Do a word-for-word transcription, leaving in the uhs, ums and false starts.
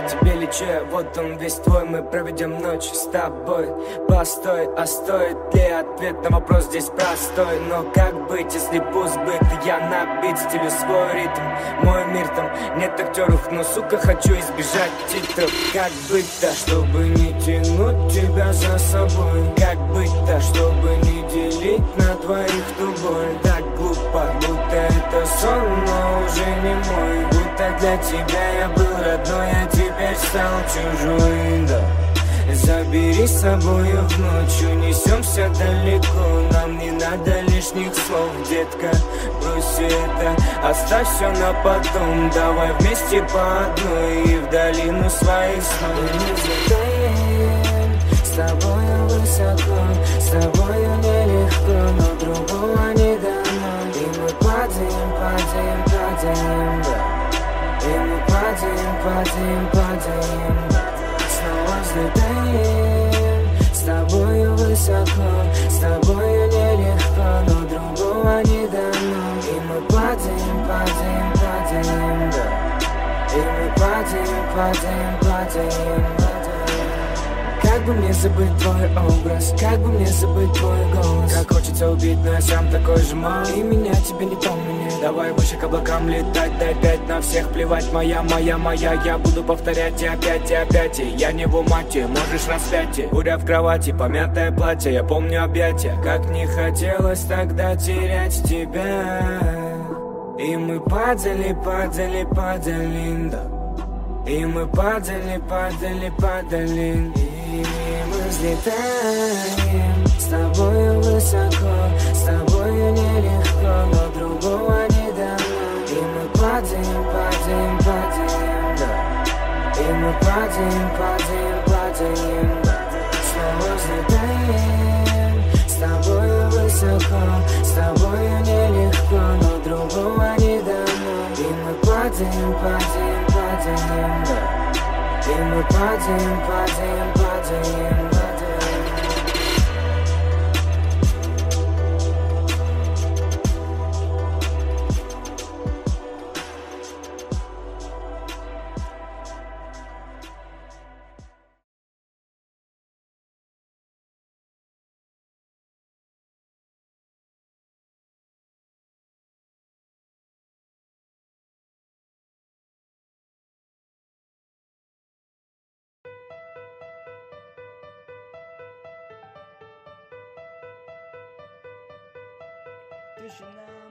тебе лечу, вот он весь твой. Мы проведем ночь с тобой. Постой, а стоит ли ответ на вопрос здесь простой? Но как быть, если пусть быть? Я набит, стилю свой ритм, мой мир там нет актеров, но, сука, хочу избежать титров. Как быть-то, чтобы не тянуть тебя за собой? Как быть-то, чтобы не делить на двоих ту боль? Так глупо, будто это сон, но уже не мой. Будто для тебя я был родной, а теперь стал чужой, да. Забери с собою в ночь, унесемся далеко. Нам не надо лишних слов, детка, брось это, оставь все на потом. Давай вместе по одной и в долину своих снов. И мы взлетаем с тобою высоко, с тобою нелегко, но другого не дано. И мы падаем, падаем, падаем, да. И мы падаем, падаем, падаем, да. Снова взлетаем с тобою высоко, с тобою нелегко, но другого не дано. И мы падаем, падаем, падаем, да. И мы падаем, падаем, падаем, падаем. Как бы мне забыть твой образ, как бы мне забыть твой голос? Как хочется убить, но я сам такой же мал. И меня тебе не помню. Давай выше к облакам летать, дай пять на всех плевать. Моя, моя, моя, я буду повторять и опять, и опять. И я не в умате, можешь распятие. Буря в кровати, помятое платье, я помню объятия. Как не хотелось тогда терять тебя. И мы падали, падали, падали, да. И мы падали, падали, падали. И мы взлетаем с тобою высоко, с тобою нелегко, но другого не дано. И мы падаем, падаем, падаем, да. И мы падаем, падаем, падаем, да. Снова взлетаем с тобою высоко, с тобою нелегко, но другого не дано. И мы падаем, падаем, падаем, да. И мы падаем, падаем, падаем, падаем. Тишина